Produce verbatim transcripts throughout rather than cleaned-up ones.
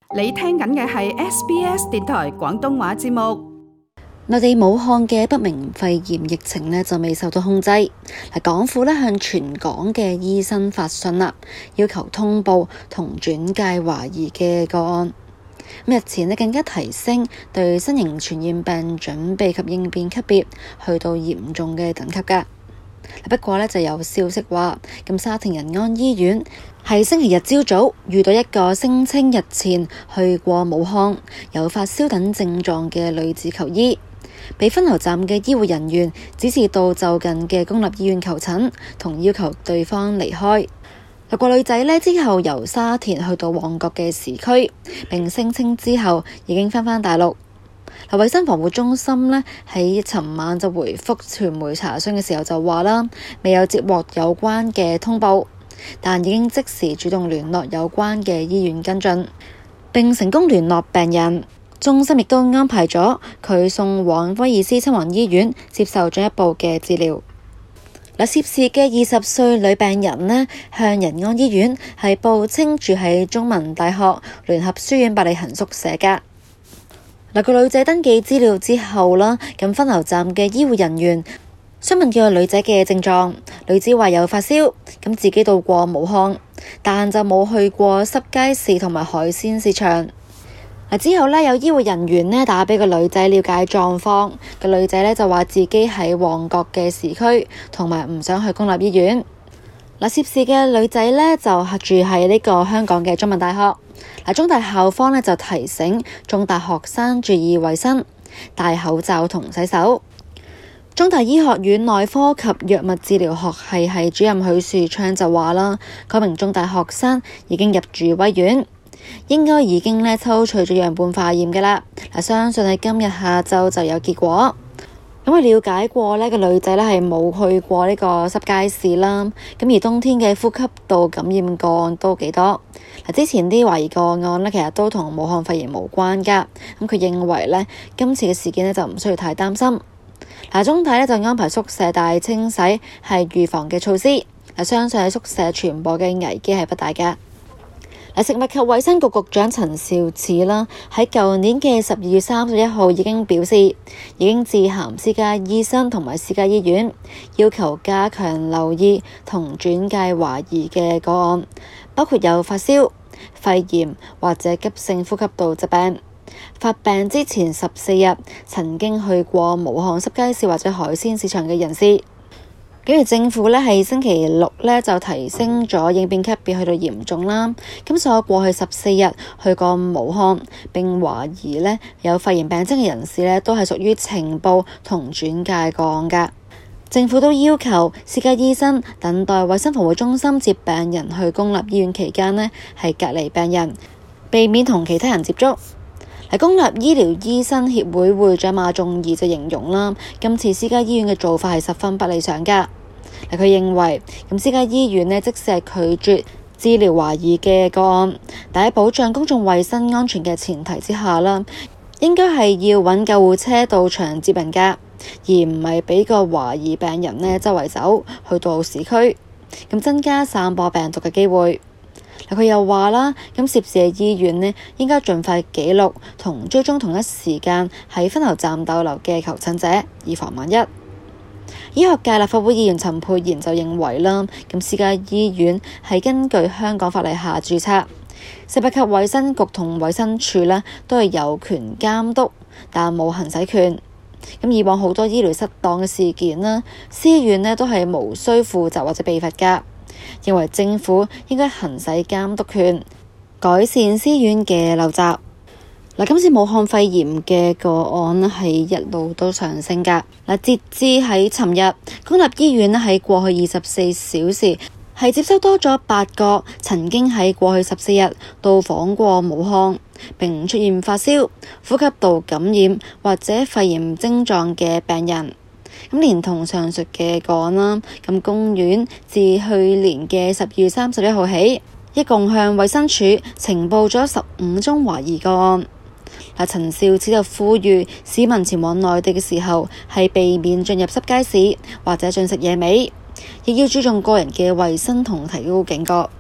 你聽緊嘅係 S B S 電台廣東話節目。 內地武漢嘅不明肺炎疫情呢就未受到控制，港府呢向全港嘅醫生發信啦，要求通報同轉介懷疑嘅個案。日前呢更加提升對新型傳染病準備及應變級別，去到嚴重嘅等級㗎。不過呢就有消息話，咁沙田仁安醫院喺星期日朝早遇到一個聲稱日前去過武漢、有發燒等症狀嘅女子求醫，被分流站嘅醫護人員指示到就近嘅公立醫院求診，同要求對方離開。有個女仔呢之後由沙田去到旺角嘅市區，並聲稱之後已經返返大陸。嗱，衛生防護中心呢喺尋晚就回覆傳媒查詢嘅時候就話啦，未有接獲有關嘅通報，但已經即時主動聯絡有關嘅醫院跟進，並成功聯絡病人。中心亦都安排咗佢送往威爾斯親王醫院接受進一步嘅治療。嗱，涉事嘅二十歲女病人呢，向仁安醫院係報稱住喺中文大學聯合書院百里行宿舍㗎。嗱，個女仔登記資料之後啦，咁分流站嘅醫護人員詢問個女仔嘅症狀，女子話有發燒，咁自己到過武漢，但就冇去過濕街市同埋海鮮市場。之後呢，有醫護人員呢打俾個女仔了解狀況，個女仔呢就話自己喺旺角嘅市區，同埋唔想去公立醫院。嗱，涉事嘅女仔呢就住喺呢個香港嘅中文大學。嗱，中大校方呢就提醒中大學生注意衛生，戴口罩同洗手。中大醫學院內科及藥物治療學系系主任許樹昌就話啦，嗰名中大學生已經入住威院，應該已經呢抽取咗樣本化驗嘅啦。嗱，相信喺今日下晝就有結果。咁佢了解過呢個女仔呢係冇去過呢個濕街市啦。咁而冬天嘅呼吸道感染個案都幾多。嗱，之前啲懷疑個案呢，其實都同武漢肺炎無關噶。咁佢認為呢，今次嘅事件呢就唔需要太擔心。嗱，中大呢就安排宿舍大清洗係預防嘅措施。嗱，相信喺宿舍傳播嘅危機係不大噶。食物及衛生局局長陳肇始啦，喺舊年嘅十二月三十一號已經表示，已經致函私家醫生同埋私家醫院，要求加強留意同轉介懷疑嘅個案，包括有發燒、肺炎或者急性呼吸道疾病，發病之前十四日曾經去過武漢濕街市或者海鮮市場嘅人士。跟住政府呢係星期六呢就提升咗應變級別去到嚴重啦。咁所有過去十四日去過武漢並懷疑呢有肺炎病徵嘅人士呢，都係屬於呈報同轉介個案㗎。政府都要求私家醫生等待衛生防護中心接病人去公立醫院期間呢，係隔離病人，避免同其他人接觸。公立醫療醫生協會會長馬仲儀就形容啦，今次私家醫院嘅做法係十分不理想㗎。佢認為咁私家醫院呢，即使係拒絕治療懷疑嘅個案，但喺保障公眾衛生安全嘅前提之下啦，應該係要揾救護車到場接人㗎，而唔係俾個懷疑病人呢周圍走去到市區，咁增加散播病毒嘅機會。佢又話啦，咁涉事嘅醫院呢，應該盡快記錄同追蹤同一時間喺分流站逗留嘅求診者，以防萬一。醫學界立法會議員陳沛然就認為啦，咁私家醫院係根據香港法例下註冊，食物及衛生局同衛生署呢都係有權監督，但冇行使權。咁以往好多醫療失當嘅事件啦，私院呢都係無需負責或者被罰㗎。認為政府應該行使監督權，改善私院嘅陋習。嗱，今次武漢肺炎嘅個案咧係一路都上升㗎。嗱，截至喺尋日，公立醫院咧喺過去二十四小時係接收多咗八個曾經喺過去十四日到訪過武漢並出現發燒、呼吸道感染或者肺炎症狀嘅病人。咁連同上述嘅個案啦，咁公院自去年嘅十二月三十一號起，一共向衛生署呈報咗十五宗懷疑個案。嗱，陳肇始就呼籲市民前往內地嘅時候係避免進入濕街市或者進食野味，亦要注重個人嘅衛生同提高警覺。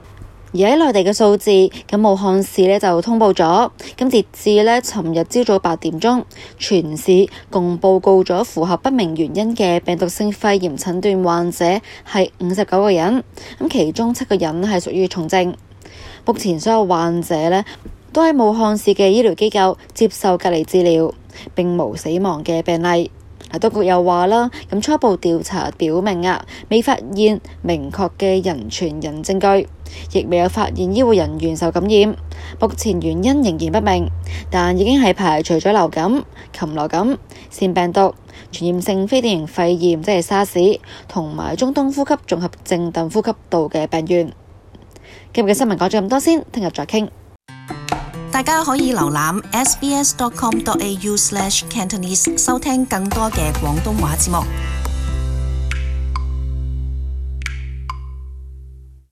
而喺內地嘅數字，咁武漢市呢就通報咗，咁截至呢尋日朝早八點鐘，全市共報告咗符合不明原因嘅病毒性肺炎診斷患者係五十九個人，咁其中七個人係屬於重症。目前所有患者呢都喺武漢市嘅醫療機構接受隔離治療，並無死亡嘅病例。嗱，當局又話啦，咁初步調查表明啊，未發現明確嘅人傳人證據，亦未有發現醫護人員受感染。目前原因仍然不明，但已經係排除咗流感、禽流感、腺病毒、傳染性非典型肺炎即係沙士同埋中東呼吸綜合症等呼吸道嘅病源。今日嘅新聞講咗咁多先，聽日再傾。 大家可以瀏覽 s b s dot com dot a u slash cantonese 收聽更多嘅廣東話節目。